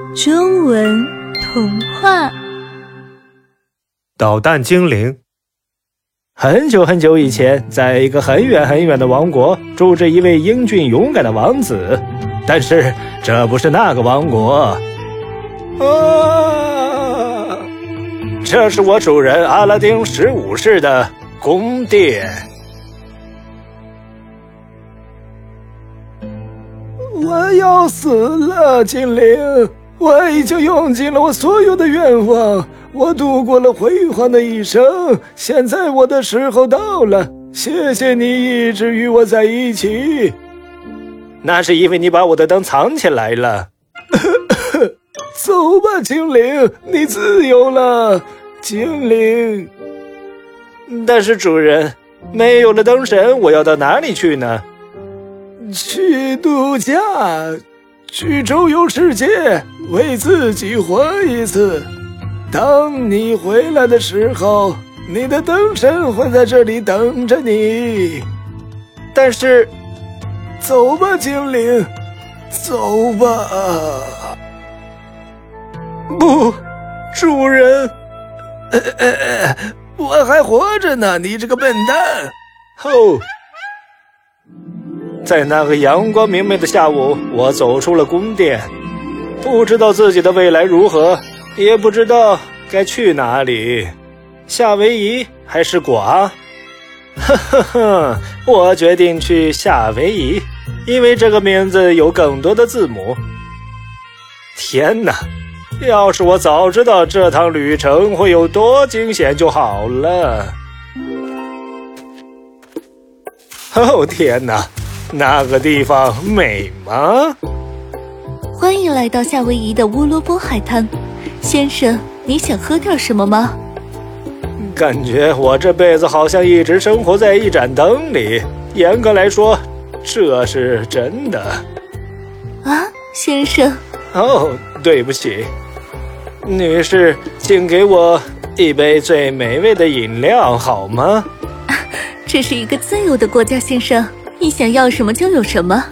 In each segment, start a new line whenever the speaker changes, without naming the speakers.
中文童话。
捣蛋精灵。很久很久以前，在一个很远很远的王国，住着一位英俊勇敢的王子。但是这不是那个王国。这是我主人阿拉丁15世的宫殿。我要死了，精灵！我已经用尽了我所有的愿望，我度过了辉煌的一生，现在我的时候到了。谢谢你一直与我在一起。那是因为你把我的灯藏起来了。走吧，精灵，你自由了，精灵。但是主人，没有了灯神，我要到哪里去呢？去度假，去周游世界，为自己活一次。当你回来的时候，你的灯神会在这里等着你。但是，走吧，精灵，走吧。不，主人，我还活着呢，你这个笨蛋！哦。在那个阳光明媚的下午，我走出了宫殿，不知道自己的未来如何，也不知道该去哪里，夏威夷还是寡？我决定去夏威夷，因为这个名字有更多的字母。天哪，要是我早知道这趟旅程会有多惊险就好了。哦，天哪，那个地方美吗？
欢迎来到夏威夷的乌罗波海滩，先生，你想喝点什么吗？
感觉我这辈子好像一直生活在一盏灯里，严格来说，这是真的。
啊，先生。
哦，对不起，女士，请给我一杯最美味的饮料好吗？
这是一个自由的国家，先生，你想要什么就有什么。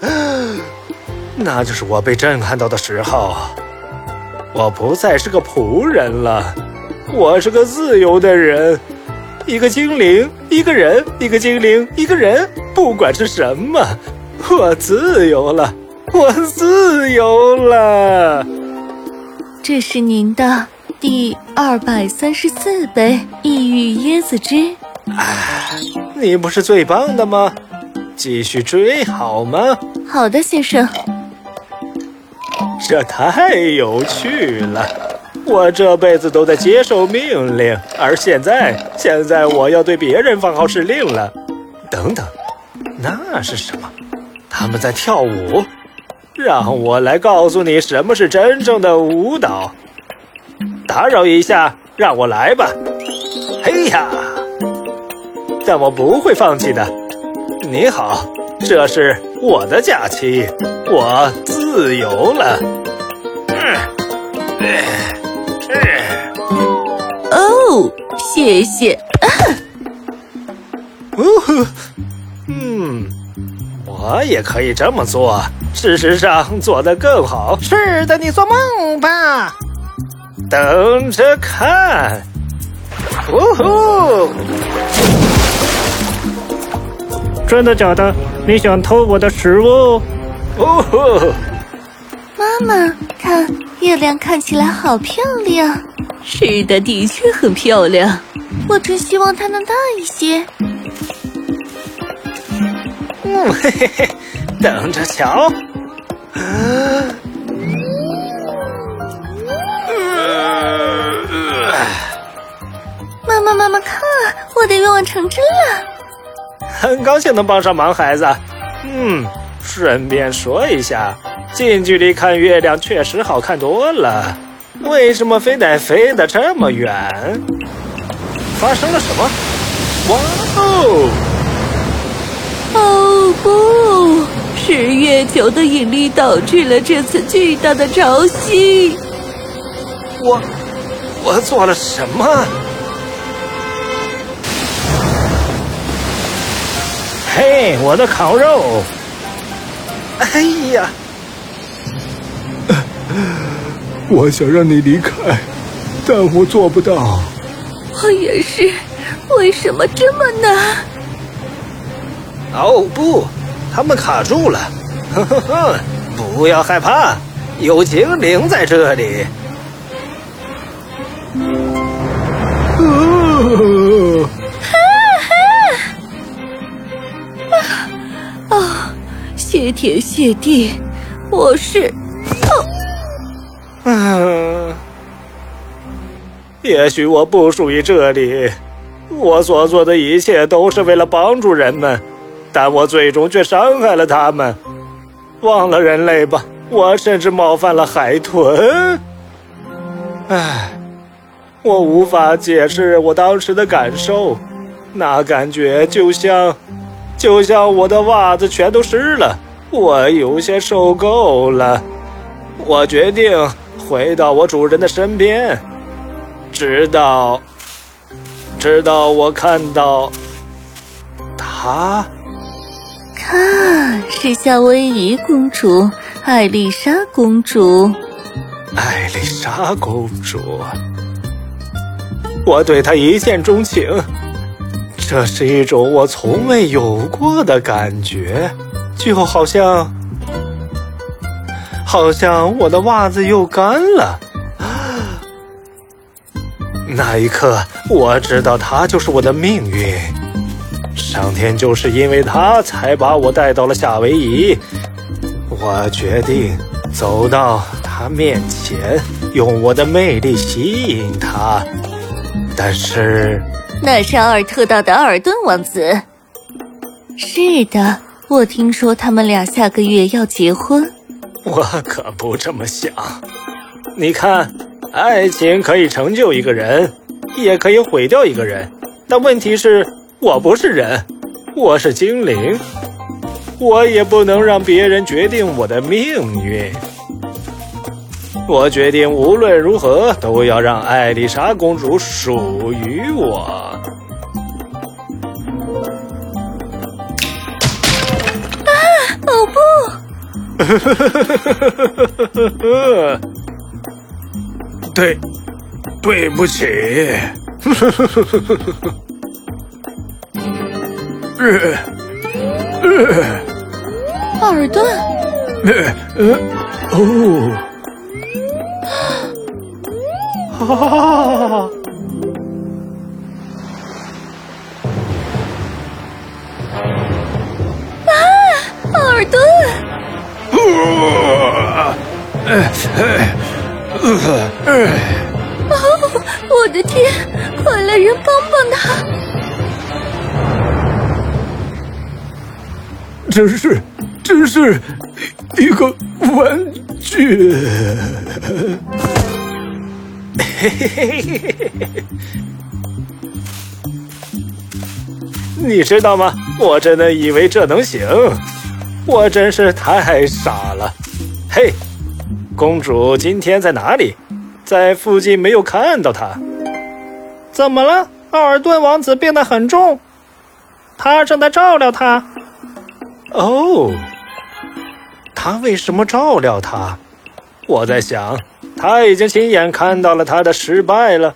那就是我被震撼到的时候，我不再是个仆人了，我是个自由的人，一个精灵，一个人，一个精灵，一个人，不管是什么，我自由了，我自由了。
这是您的第234杯异域椰子汁。
你不是最棒的吗？继续追好吗？
好的，先生。
这太有趣了，我这辈子都在接受命令，而现在我要对别人放号施令了。等等，那是什么？他们在跳舞？让我来告诉你什么是真正的舞蹈。打扰一下，让我来吧。嘿呀！但我不会放弃的。你好，这是我的假期，我自由了。
哦，谢谢。
我也可以这么做，事实上做得更好。
是的，你做梦吧。
等着看。
真的假的？你想偷我的食物？
妈妈，看，月亮看起来好漂亮。是的，的确很漂亮。我只希望它能大一些。
嘿嘿嘿，等着瞧。
妈妈，看，我的愿望成真了。
很高兴能帮上忙，孩子。顺便说一下，近距离看月亮确实好看多了。为什么非得飞得这么远？发生了什么？哇哦！
哦不，是月球的引力导致了这次巨大的潮汐。
我做了什么？
嘿，我的烤肉！
哎呀！
我想让你离开，但我做不到。
我也是，为什么这么难？
哦不，他们卡住了。呵呵呵，不要害怕，有精灵在这里。
谢天谢地，我是……
也许我不属于这里，我所做的一切都是为了帮助人们，但我最终却伤害了他们。忘了人类吧，我甚至冒犯了海豚。我无法解释我当时的感受，那感觉就像我的袜子全都湿了，我有些受够了。我决定回到我主人的身边，直到我看到他。
看，是夏威夷公主，艾丽莎公主。
艾丽莎公主，我对她一见钟情，这是一种我从未有过的感觉，就好像我的袜子又干了。那一刻，我知道她就是我的命运。上天就是因为她才把我带到了夏威夷。我决定走到她面前，用我的魅力吸引她。但是，
那是阿尔特岛的阿尔顿王子。是的，我听说他们俩下个月要结婚。
我可不这么想。你看，爱情可以成就一个人，也可以毁掉一个人。但问题是，我不是人，我是精灵，我也不能让别人决定我的命运。我决定无论如何都要让艾丽莎公主属于我。
哦不！
对不起。
奥尔顿。奥尔顿！我的天，快来人帮帮他！
这是一个玩具。
你知道吗？我真的以为这能行，我真是太傻了。嘿，公主今天在哪里？在附近没有看到她。怎么了？奥尔顿王子病得很重，他正在照料她。哦，他为什么照料她？我在想，他已经亲眼看到了他的失败了。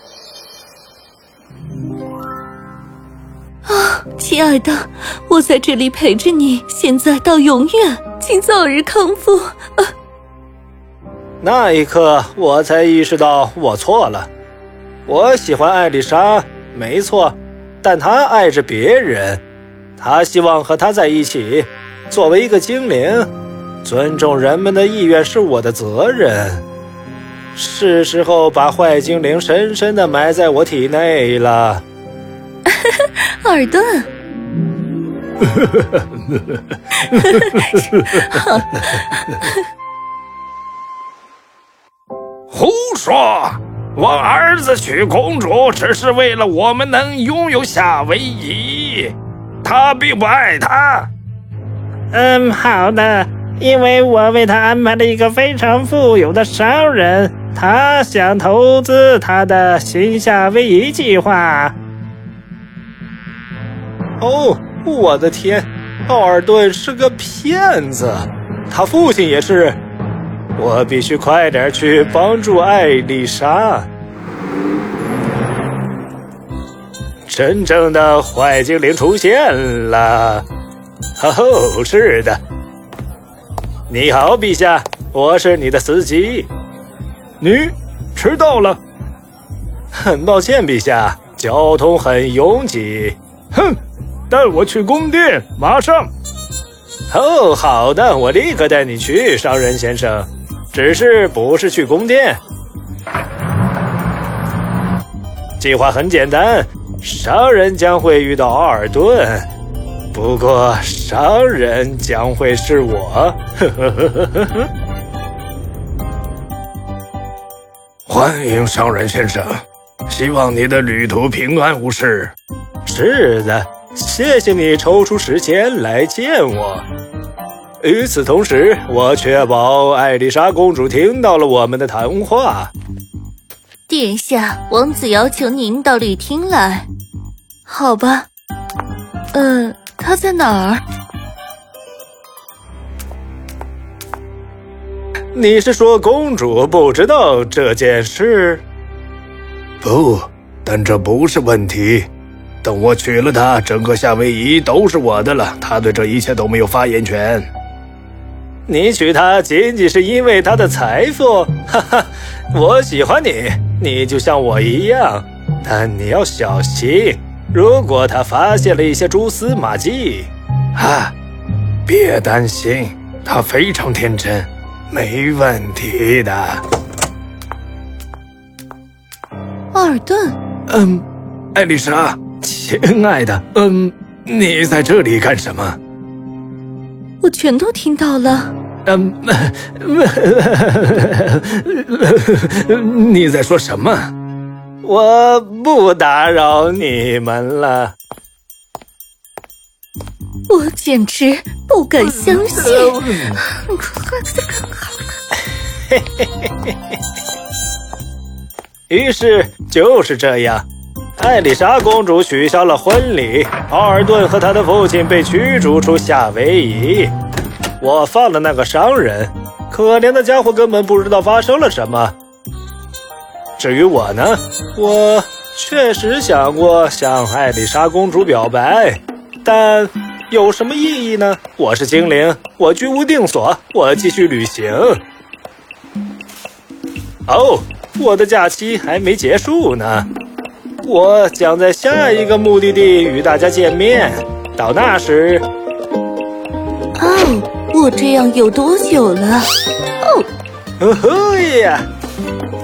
亲爱的，我在这里陪着你，现在到永远，请早日康复。
那一刻，我才意识到我错了。我喜欢艾丽莎，没错，但她爱着别人，她希望和他在一起。作为一个精灵，尊重人们的意愿是我的责任。是时候把坏精灵深深地埋在我体内了。
奥尔顿。
胡说！我儿子娶公主只是为了我们能拥有夏威夷，他并不爱她。
好的，因为我为他安排了一个非常富有的商人，他想投资他的新夏威夷计划。
哦，我的天，奥尔顿是个骗子，他父亲也是。 我必须快点去帮助艾丽莎。真正的坏精灵出现了！哦，是的。你好，陛下，我是你的司机。
你迟到了。
很抱歉，陛下，交通很拥挤。
哼，带我去宫殿，马上。
哦，好的，我立刻带你去，商人先生。只是不是去宫殿？计划很简单，商人将会遇到奥尔顿，不过商人将会是我。
欢迎商人先生，希望你的旅途平安无事。
是的，谢谢你抽出时间来见我。与此同时，我确保艾丽莎公主听到了我们的谈话。
殿下，王子要求您到礼厅来。好吧，他在哪儿？
你是说公主不知道这件事？
不，但这不是问题。等我娶了她，整个夏威夷都是我的了，她对这一切都没有发言权。
你娶她仅仅是因为她的财富？哈哈，我喜欢你，你就像我一样，但你要小心，如果她发现了一些蛛丝马迹……
别担心，她非常天真，没问题的。
奥尔顿，
艾丽莎，亲爱的，你在这里干什么？
我全都听到了。
你在说什么？
我不打扰你们了。
我简直不敢相信。
于是就是这样，艾丽莎公主取消了婚礼，奥尔顿和他的父亲被驱逐出夏威夷。我放了那个商人，可怜的家伙根本不知道发生了什么。至于我呢，我确实想过向艾丽莎公主表白，但有什么意义呢？我是精灵，我居无定所，我继续旅行。哦，我的假期还没结束呢，我将在下一个目的地与大家见面。到那时，
我这样有多久了？
哦吼呀！